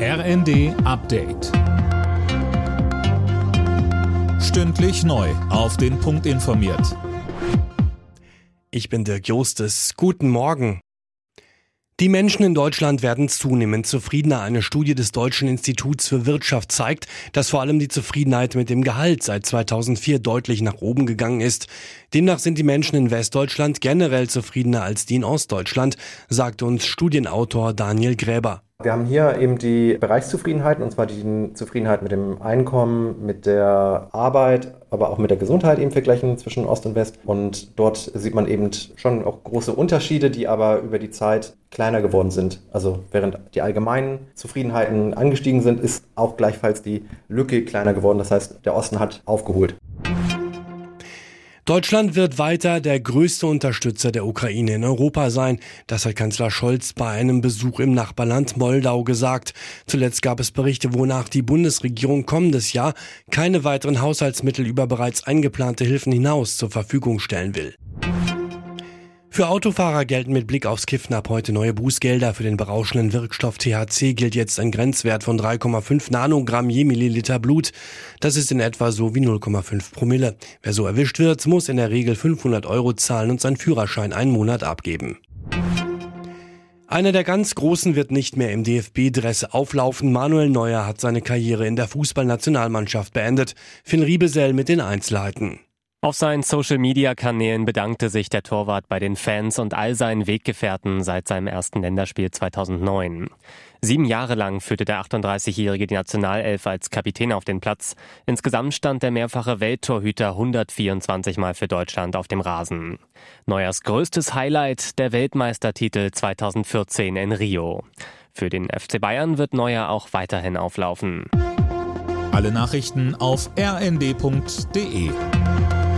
RND Update. Stündlich neu auf den Punkt informiert. Ich bin Dirk Jostes. Guten Morgen. Die Menschen in Deutschland werden zunehmend zufriedener. Eine Studie des Deutschen Instituts für Wirtschaft zeigt, dass vor allem die Zufriedenheit mit dem Gehalt seit 2004 deutlich nach oben gegangen ist. Demnach sind die Menschen in Westdeutschland generell zufriedener als die in Ostdeutschland, sagt uns Studienautor Daniel Gräber. Wir haben hier eben die Bereichszufriedenheit, und zwar die Zufriedenheit mit dem Einkommen, mit der Arbeit, aber auch mit der Gesundheit eben vergleichen zwischen Ost und West. Und dort sieht man eben schon auch große Unterschiede, die aber über die Zeit kleiner geworden sind. Also während die allgemeinen Zufriedenheiten angestiegen sind, ist auch gleichfalls die Lücke kleiner geworden. Das heißt, der Osten hat aufgeholt. Deutschland wird weiter der größte Unterstützer der Ukraine in Europa sein. Das hat Kanzler Scholz bei einem Besuch im Nachbarland Moldau gesagt. Zuletzt gab es Berichte, wonach die Bundesregierung kommendes Jahr keine weiteren Haushaltsmittel über bereits eingeplante Hilfen hinaus zur Verfügung stellen will. Für Autofahrer gelten mit Blick aufs Kiffen ab heute neue Bußgelder. Für den berauschenden Wirkstoff THC gilt jetzt ein Grenzwert von 3,5 Nanogramm je Milliliter Blut. Das ist in etwa so wie 0,5 Promille. Wer so erwischt wird, muss in der Regel 500 € zahlen und seinen Führerschein einen Monat abgeben. Einer der ganz Großen wird nicht mehr im DFB-Dress auflaufen. Manuel Neuer hat seine Karriere in der Fußballnationalmannschaft beendet. Finn Riebesell mit den Einzelheiten. Auf seinen Social-Media-Kanälen bedankte sich der Torwart bei den Fans und all seinen Weggefährten seit seinem ersten Länderspiel 2009. 7 Jahre lang führte der 38-Jährige die Nationalelf als Kapitän auf den Platz. Insgesamt stand der mehrfache Welttorhüter 124 Mal für Deutschland auf dem Rasen. Neuers größtes Highlight, der Weltmeistertitel 2014 in Rio. Für den FC Bayern wird Neuer auch weiterhin auflaufen. Alle Nachrichten auf rnd.de.